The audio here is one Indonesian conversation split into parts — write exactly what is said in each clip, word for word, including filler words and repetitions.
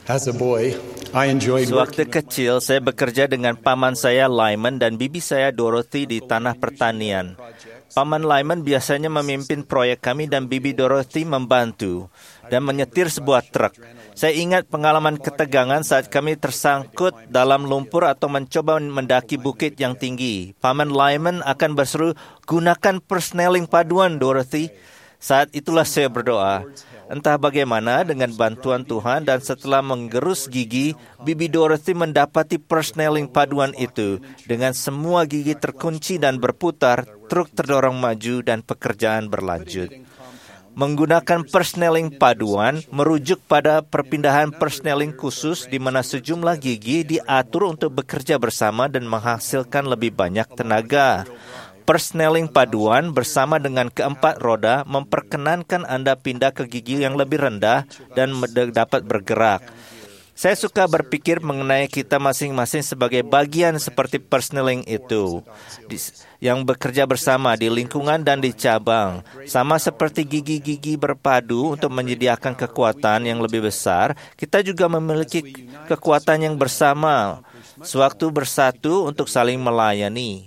As a boy, I enjoyed Sewaktu working kecil, saya bekerja dengan paman saya Lyman dan bibi saya Dorothy di tanah pertanian. Paman Lyman biasanya memimpin proyek kami dan bibi Dorothy membantu dan menyetir sebuah truk. Saya ingat pengalaman ketegangan saat kami tersangkut dalam lumpur atau mencoba mendaki bukit yang tinggi. Paman Lyman akan berseru, "Gunakan persneling paduan, Dorothy." Saat itulah saya berdoa. Entah bagaimana dengan bantuan Tuhan dan setelah menggerus gigi, bibi Dorothy mendapati persneling paduan itu. Dengan semua gigi terkunci dan berputar, truk terdorong maju dan pekerjaan berlanjut. Menggunakan persneling paduan merujuk pada perpindahan persneling khusus di mana sejumlah gigi diatur untuk bekerja bersama dan menghasilkan lebih banyak tenaga. Persneling paduan bersama dengan keempat roda memperkenankan Anda pindah ke gigi yang lebih rendah dan dapat bergerak. Saya suka berpikir mengenai kita masing-masing sebagai bagian seperti persneling itu, yang bekerja bersama di lingkungan dan di cabang. Sama seperti gigi-gigi berpadu untuk menyediakan kekuatan yang lebih besar, kita juga memiliki kekuatan yang bersama, sewaktu bersatu untuk saling melayani.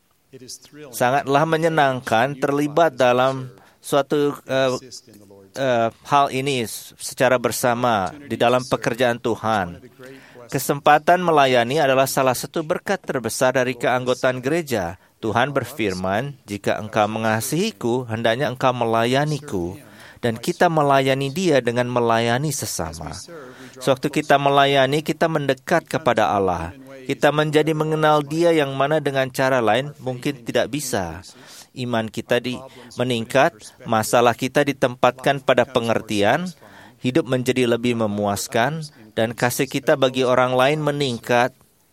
Sangatlah menyenangkan terlibat dalam suatu uh, uh, hal ini secara bersama di dalam pekerjaan Tuhan. Kesempatan melayani adalah salah satu berkat terbesar dari keanggotaan gereja. Tuhan berfirman, "Jika engkau mengasihiku, hendaknya engkau melayaniku." Dan kita melayani Dia dengan melayani sesama. Sewaktu kita melayani, kita mendekat kepada Allah. Kita menjadi mengenal Dia yang mana dengan cara lain mungkin tidak bisa. Iman kita di, meningkat, masalah kita ditempatkan pada pengertian, hidup menjadi lebih memuaskan, dan kasih kita bagi orang lain meningkat.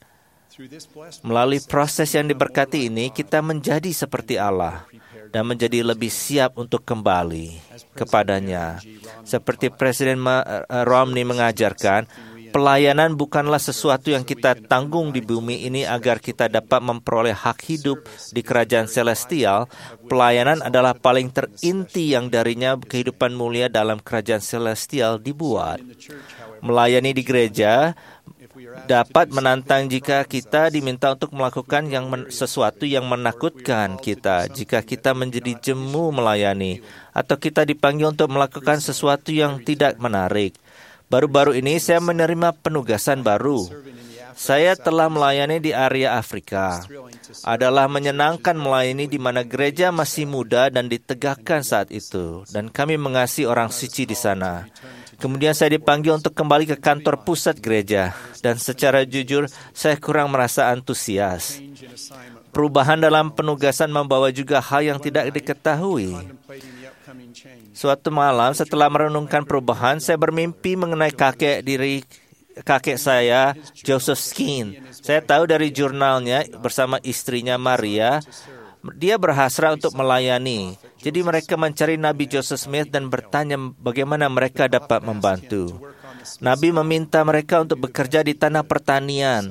Melalui proses yang diberkati ini, kita menjadi seperti Allah dan menjadi lebih siap untuk kembali kepadanya. Seperti Presiden Romney mengajarkan, pelayanan bukanlah sesuatu yang kita tanggung di bumi ini agar kita dapat memperoleh hak hidup di kerajaan celestial. Pelayanan adalah paling terinti yang darinya kehidupan mulia dalam kerajaan celestial dibuat. Melayani di gereja dapat menantang jika kita diminta untuk melakukan yang men- sesuatu yang menakutkan kita, jika kita menjadi jemu melayani, atau kita dipanggil untuk melakukan sesuatu yang tidak menarik. Baru-baru ini saya menerima penugasan baru. Saya telah melayani di area Afrika. Adalah menyenangkan melayani di mana gereja masih muda dan ditegakkan saat itu. Dan kami mengasihi orang suci di sana. Kemudian saya dipanggil untuk kembali ke kantor pusat gereja. Dan secara jujur, saya kurang merasa antusias. Perubahan dalam penugasan membawa juga hal yang tidak diketahui. Suatu malam setelah merenungkan perubahan, saya bermimpi mengenai kakek diri kakek saya, Joseph Skin. Saya tahu dari jurnalnya bersama istrinya Maria, dia berhasrat untuk melayani. Jadi mereka mencari Nabi Joseph Smith dan bertanya bagaimana mereka dapat membantu. Nabi meminta mereka untuk bekerja di tanah pertanian.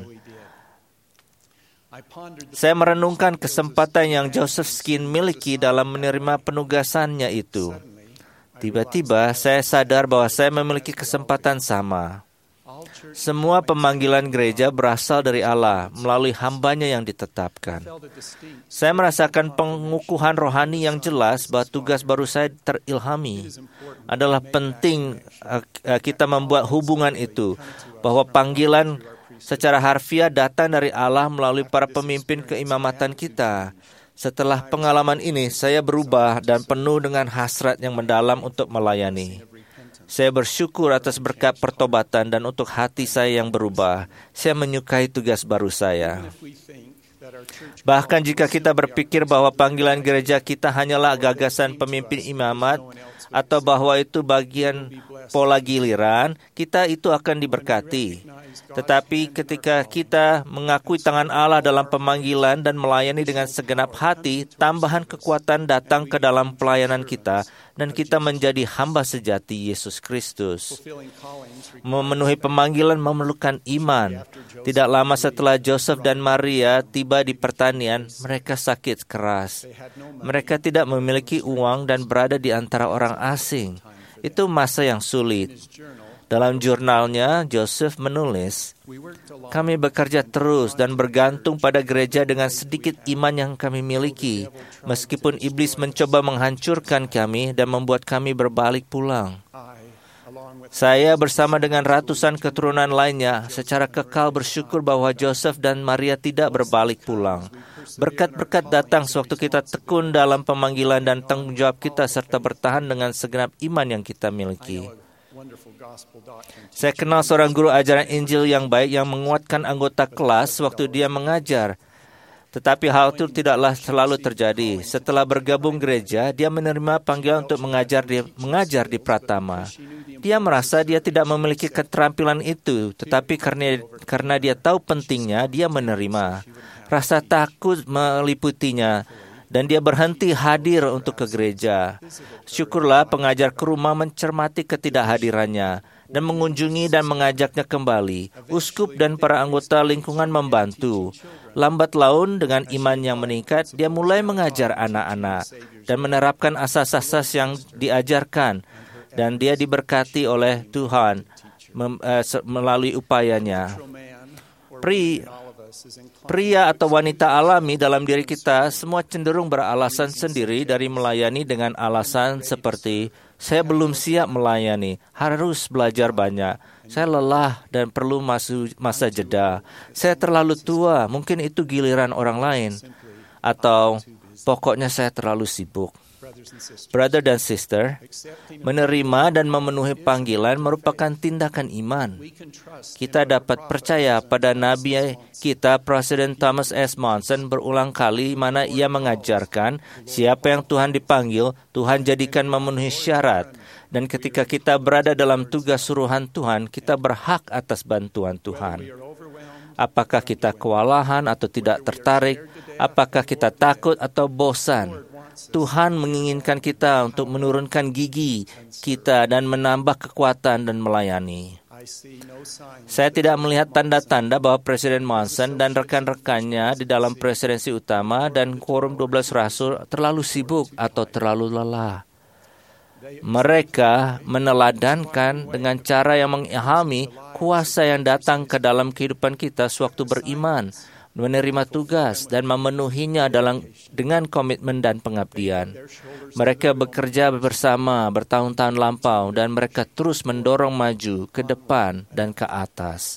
Saya merenungkan kesempatan yang Joseph Skin miliki dalam menerima penugasannya itu. Tiba-tiba saya sadar bahwa saya memiliki kesempatan sama. Semua pemanggilan gereja berasal dari Allah melalui hambanya yang ditetapkan. Saya merasakan pengukuhan rohani yang jelas bahwa tugas baru saya terilhami. Adalah penting uh, kita membuat hubungan itu, bahwa panggilan secara harfiah datang dari Allah melalui para pemimpin keimamatan kita. Setelah pengalaman ini, saya berubah dan penuh dengan hasrat yang mendalam untuk melayani. Saya bersyukur atas berkat pertobatan dan untuk hati saya yang berubah. Saya menyukai tugas baru saya. Bahkan jika kita berpikir bahwa panggilan gereja kita hanyalah gagasan pemimpin imamat, atau bahwa itu bagian pola giliran, kita itu akan diberkati. Tetapi ketika kita mengakui tangan Allah dalam pemanggilan dan melayani dengan segenap hati, tambahan kekuatan datang ke dalam pelayanan kita, dan kita menjadi hamba sejati Yesus Kristus. Memenuhi pemanggilan memerlukan iman. Tidak lama setelah Joseph dan Maria tiba di pertanian, mereka sakit keras. Mereka tidak memiliki uang dan berada di antara orang asing. Itu masa yang sulit. Dalam jurnalnya, Joseph menulis, kami bekerja terus dan bergantung pada gereja dengan sedikit iman yang kami miliki, meskipun iblis mencoba menghancurkan kami dan membuat kami berbalik pulang. Saya bersama dengan ratusan keturunan lainnya secara kekal bersyukur bahwa Joseph dan Maria tidak berbalik pulang. Berkat-berkat datang sewaktu kita tekun dalam pemanggilan dan tanggung jawab kita serta bertahan dengan segenap iman yang kita miliki. Saya kenal seorang guru ajaran Injil yang baik yang menguatkan anggota kelas waktu dia mengajar. Tetapi hal itu tidaklah selalu terjadi. Setelah bergabung gereja, dia menerima panggilan untuk mengajar di, mengajar di Pratama. Dia merasa dia tidak memiliki keterampilan itu, tetapi karena, karena dia tahu pentingnya, dia menerima. Rasa takut meliputinya, dan dia berhenti hadir untuk ke gereja. Syukurlah pengajar ke rumah mencermati ketidakhadirannya dan mengunjungi dan mengajaknya kembali. Uskup dan para anggota lingkungan membantu. Lambat laun dengan iman yang meningkat, dia mulai mengajar anak-anak dan menerapkan asas-asas yang diajarkan. Dan dia diberkati oleh Tuhan mem, uh, melalui upayanya. Pri, pria atau wanita alami dalam diri kita semua cenderung beralasan sendiri dari melayani dengan alasan seperti, saya belum siap melayani, harus belajar banyak, saya lelah dan perlu masu, masa jeda, saya terlalu tua, mungkin itu giliran orang lain, atau pokoknya saya terlalu sibuk. Brother dan sister, menerima dan memenuhi panggilan merupakan tindakan iman. Kita dapat percaya pada Nabi kita, Presiden Thomas S. Monson, berulang kali mana ia mengajarkan siapa yang Tuhan dipanggil, Tuhan jadikan memenuhi syarat. Dan ketika kita berada dalam tugas suruhan Tuhan, kita berhak atas bantuan Tuhan. Apakah kita kewalahan atau tidak tertarik? Apakah kita takut atau bosan? Tuhan menginginkan kita untuk menurunkan gigi kita dan menambah kekuatan dan melayani. Saya tidak melihat tanda-tanda bahwa Presiden Monson dan rekan-rekannya di dalam presidensi utama dan Quorum dua belas Rasul terlalu sibuk atau terlalu lelah. Mereka meneladankan dengan cara yang mengilhami kuasa yang datang ke dalam kehidupan kita sewaktu beriman, menerima tugas dan memenuhinya dalam dengan komitmen dan pengabdian. Mereka bekerja bersama bertahun-tahun lampau dan mereka terus mendorong maju ke depan dan ke atas.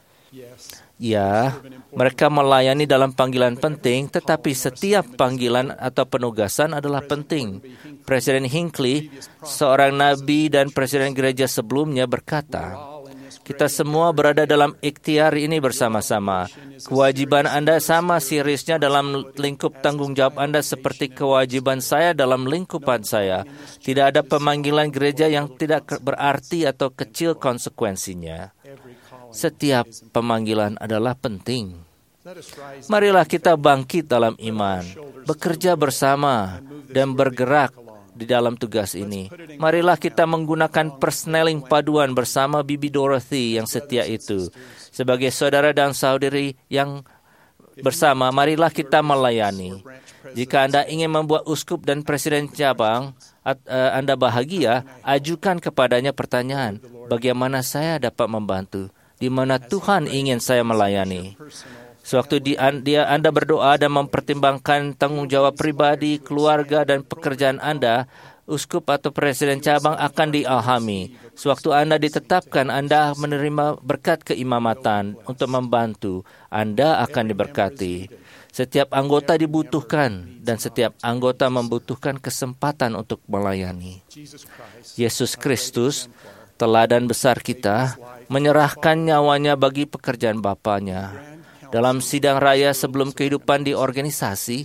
Ya, mereka melayani dalam panggilan penting, tetapi setiap panggilan atau penugasan adalah penting. Presiden Hinckley, seorang nabi dan presiden gereja sebelumnya berkata, kita semua berada dalam ikhtiar ini bersama-sama. Kewajiban Anda sama seriusnya dalam lingkup tanggung jawab Anda seperti kewajiban saya dalam lingkupan saya. Tidak ada pemanggilan gereja yang tidak berarti atau kecil konsekuensinya. Setiap pemanggilan adalah penting. Marilah kita bangkit dalam iman, bekerja bersama, dan bergerak di dalam tugas ini. Marilah kita menggunakan persneling paduan bersama Bibi Dorothy yang setia itu. Sebagai saudara dan saudari yang bersama, marilah kita melayani. Jika Anda ingin membuat uskup dan presiden cabang Anda bahagia, ajukan kepadanya pertanyaan, bagaimana saya dapat membantu? Di mana Tuhan ingin saya melayani? Sewaktu di, dia Anda berdoa dan mempertimbangkan tanggung jawab pribadi, keluarga, dan pekerjaan Anda, uskup atau presiden cabang akan diilhami. Sewaktu Anda ditetapkan, Anda menerima berkat keimamatan untuk membantu. Anda akan diberkati. Setiap anggota dibutuhkan dan setiap anggota membutuhkan kesempatan untuk melayani. Yesus Kristus, teladan besar kita, menyerahkan nyawanya bagi pekerjaan Bapanya. Dalam sidang raya sebelum kehidupan di organisasi,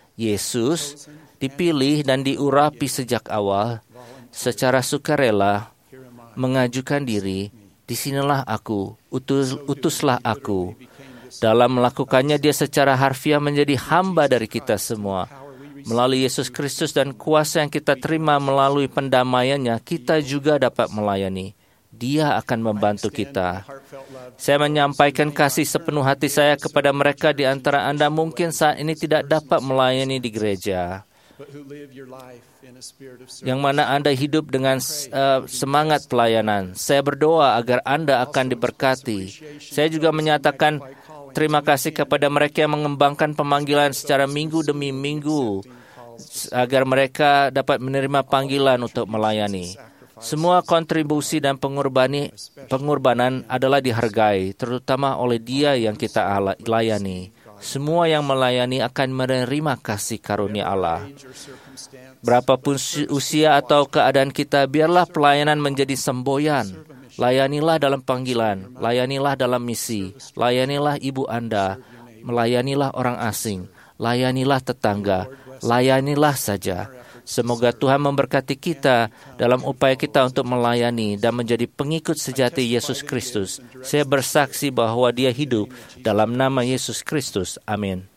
Yesus dipilih dan diurapi sejak awal secara sukarela, mengajukan diri, disinilah aku, utus, utuslah aku. Dalam melakukannya, dia secara harfiah menjadi hamba dari kita semua. Melalui Yesus Kristus dan kuasa yang kita terima melalui pendamaiannya, kita juga dapat melayani. Dia akan membantu kita. Saya menyampaikan kasih sepenuh hati saya kepada mereka di antara Anda mungkin saat ini tidak dapat melayani di gereja. yang mana Anda hidup dengan uh, semangat pelayanan. Saya berdoa agar Anda akan diberkati. Saya juga menyatakan terima kasih kepada mereka yang mengembangkan pemanggilan secara minggu demi minggu, agar mereka dapat menerima panggilan untuk melayani. Semua kontribusi dan pengurbani, pengorbanan adalah dihargai, terutama oleh Dia yang kita layani. Semua yang melayani akan menerima kasih karunia Allah. Berapapun usia atau keadaan kita, biarlah pelayanan menjadi semboyan. Layanilah dalam panggilan, layanilah dalam misi, layanilah ibu Anda, melayanilah orang asing, layanilah tetangga, layanilah saja. Semoga Tuhan memberkati kita dalam upaya kita untuk melayani dan menjadi pengikut sejati Yesus Kristus. Saya bersaksi bahwa Dia hidup dalam nama Yesus Kristus. Amin.